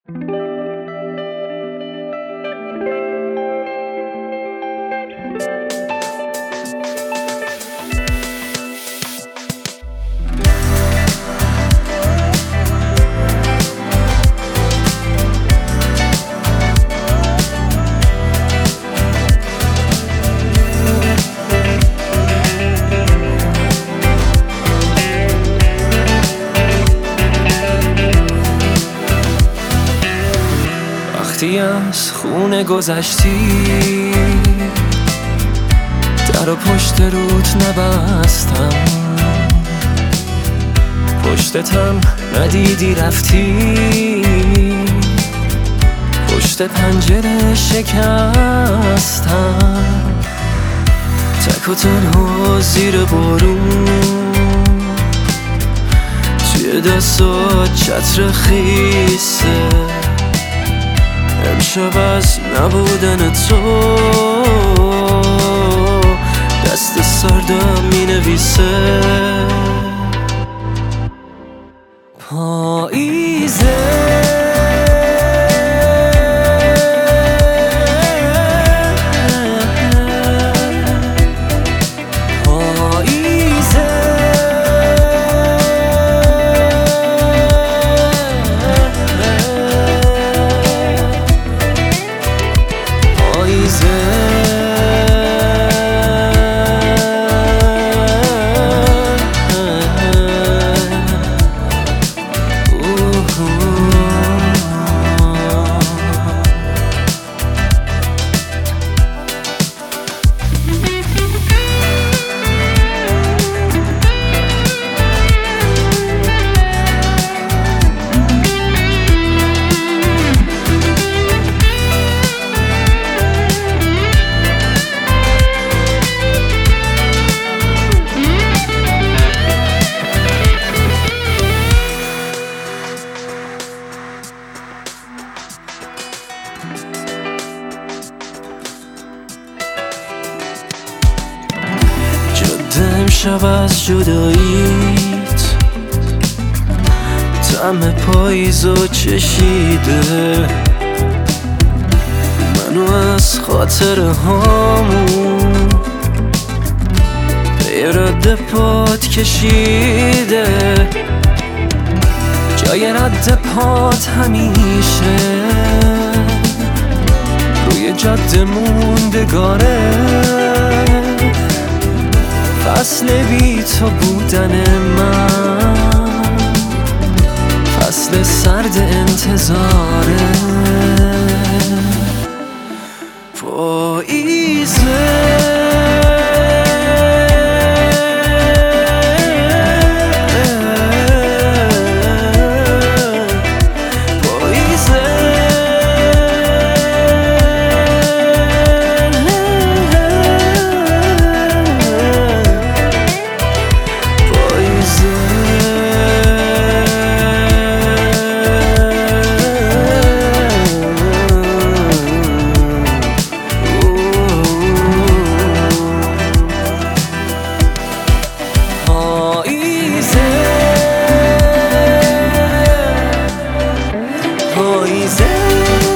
وقتی از خونه گذشتی در و پشت روت نبستم، پشتتم ندیدی رفتی، پشت پنجره شکستم، تک و تنها زیر بارون، توی دستات چتر خیسه. امشب از نبودن تو دست سردم می نویسه پاییزه. امشب از جداییت طعم پاییزو چشیده، منو از خاطره هامون به رد پات کشیده. جای رد پات همیشه روی جاده موندگاره، فصل بی تو بودن من فصل سرد انتظاره پاییزه. پاییزه